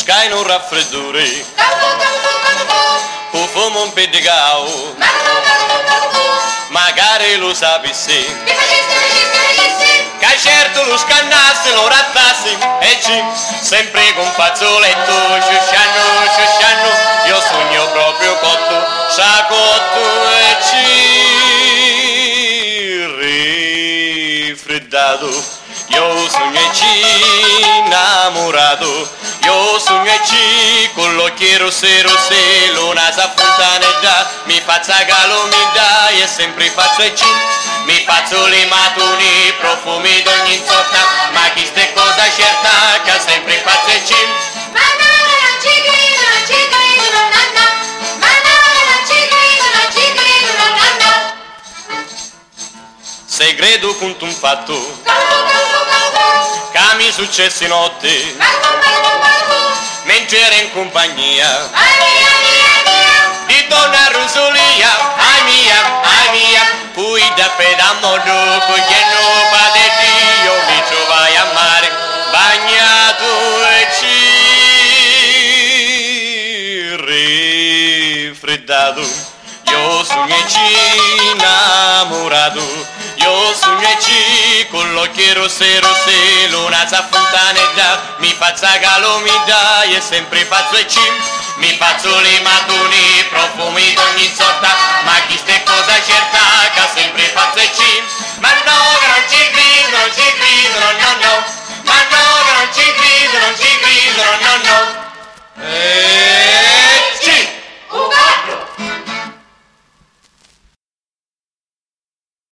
mosca in un raffreddore, fumo un pedigao, magari lo sapessi, che certo lo scannasse, lo rattasse e ci sempre con fazzoletto, sciusciano, io sogno proprio cotto, sciacotto e ci rifreddato. Io sogno e ci innamorato, io sogno e ci con l'occhio rosse, luna sa fontanella, mi faccia calomida e sempre faccio e ci, mi faccio le matuni, profumi d'ogni sorta, ma chi ste cosa certa, che sempre faccio e ci. Segreto con un fatto che mi successe notte mentre ero in compagnia di donna Rosolia, ai mia, poi da pedamodo cogliendo padetti, io mi trovai a mare bagnato e ci rifreddato. Io sogno e ci innamorato, io sogno e ci con l'occhio rosse, luna sa fontanella, mi faccia calomida e sempre faccio e ci, mi faccio le matuni, profumi d'ogni sorta.